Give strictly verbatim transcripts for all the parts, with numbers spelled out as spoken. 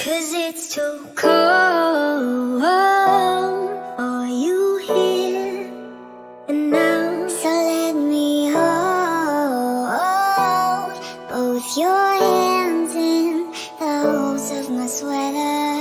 'Cause it's too cold for you here and now. So let me hold both your hands in the holes of my sweater.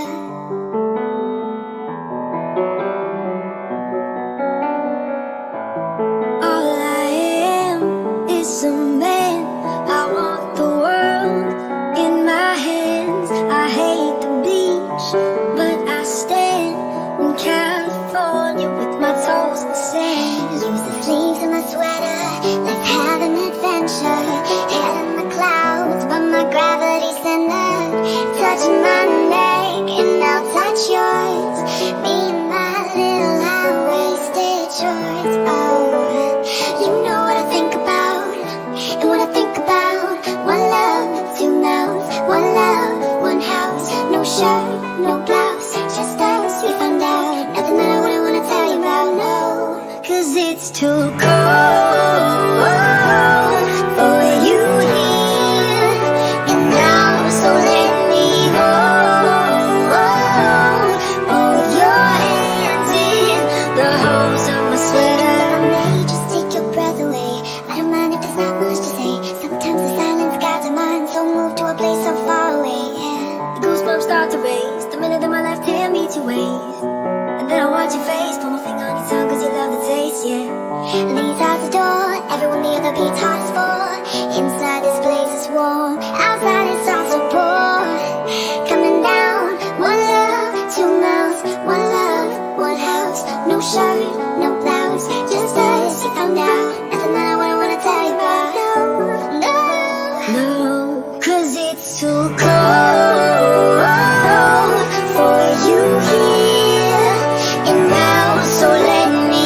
All I am is a man. I want the world in my hands. I hate the beach, but I stand in California with my toes in the sand. Use the sleeves of my sweater, let's have an adventure. Head in the clouds, but my gravity's centered. Touch my neck and I'll touch yours. Me and my little high-waisted shorts. Oh, you know what I think about, and what I think about. One love, two mouths, one love, one house. No shirt, no blouse, just us. We found out nothing that I wouldn't wanna tell you about, no. 'Cause it's too cold for you here and now. So let me hold both your hands in the holes of my sweater. If I may just take your breath away, I don't mind if there's not much to say. Sometimes the silence guides our mind, so move to a place so far away, yeah. The goosebumps start to raise the minute that my left hand meets your waist. And then I watch your face, put my finger on your tongue 'cause you love the taste, yeah. Leads out the door, everyone the other beats hearts for. Inside this place is warm, outside it's also poor. Coming down, one love, two mouths, one love, one house. No shirt, no blouse, just us. You found out nothing that I wouldn't wanna tell you about. No, no, no, 'cause it's too cold for you here and now. So let me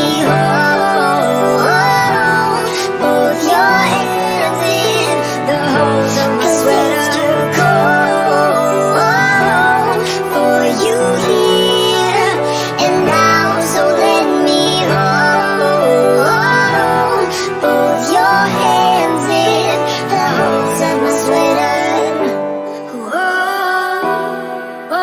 hold both your hands in the holes of my sweater. It's too cold for you here and now. So let me hold both your hands in the holes of my sweater. Whoa,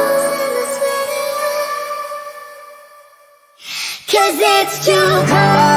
Cause it's too cold